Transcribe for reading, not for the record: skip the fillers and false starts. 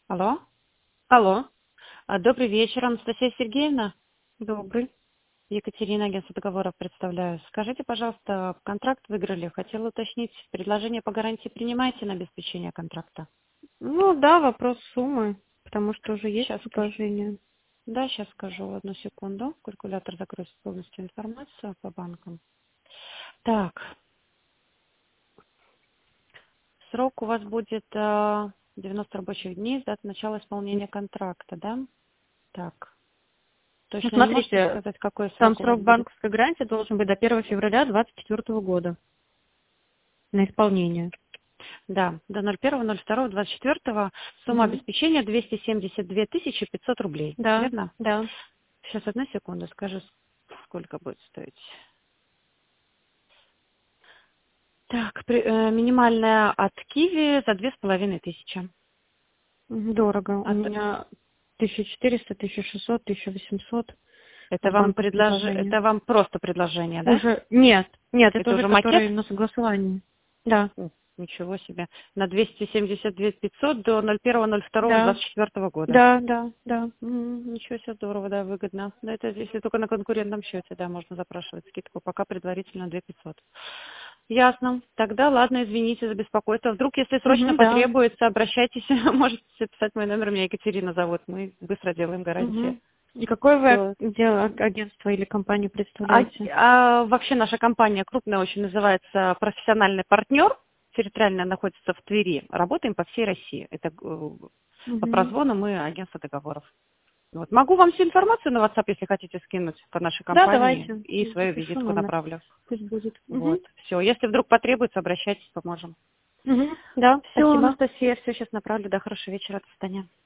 Алло. Алло, Добрый вечер, Анастасия Сергеевна. добрый. Екатерина, агентство договоров представляю. Скажите, пожалуйста, контракт выиграли. Хотела уточнить, предложение по гарантии принимаете на обеспечение контракта? Ну да, вопрос суммы, потому что уже есть Сейчас скажу. предложение. Да, сейчас скажу. Одну секунду. Калькулятор закроет полностью информацию по банкам. Так, срок у вас будет 90 рабочих дней с даты начала исполнения контракта, да? Так, Ну точно не можете смотрите, сказать, какой там срок у вас срок будет? банковской гарантии должен быть до 1 февраля 2024 года на исполнение. Да, до 01.02.24 сумма Мгм. обеспечения 272 500 рублей. Да, Верно? да. Сейчас, одну секунду, скажу, сколько будет стоить. Так, минимальная от Киви за 2500. Дорого. У От- меня 1400, 1600, 1800 Это в вам банках предложение. это вам просто предложение, да? Уже нет, это Это уже уже макет? который на согласовании. Да, Ничего себе. На 272 500 до да, 01.02.24 года. да. Ничего себе, здорово, да, выгодно. Но это если только на конкурентном счете, да, можно запрашивать скидку. Пока предварительно 2500. Ясно. Тогда ладно, извините за беспокойство. Вдруг, если срочно Да. потребуется, обращайтесь. Можете записать мой номер. Меня Екатерина зовут. Мы быстро делаем гарантии. Мгм. И какое вы Все. агентство или компанию представляете? Вообще наша компания крупная очень, называется «Профессиональный партнер». Территориально находится в Твери. Работаем по всей России. Это по Мгм. прозвону мы агентство договоров. Вот. Могу вам всю информацию на WhatsApp, если хотите, скинуть по нашей Да, компании, давайте. и свою Запишу визитку номер. направлю. Пусть будет. Вот. Все. Если вдруг потребуется, обращайтесь, поможем. Да, Все, спасибо. Анастасия, все сейчас направлю. Да, хорошего вечера, до свидания.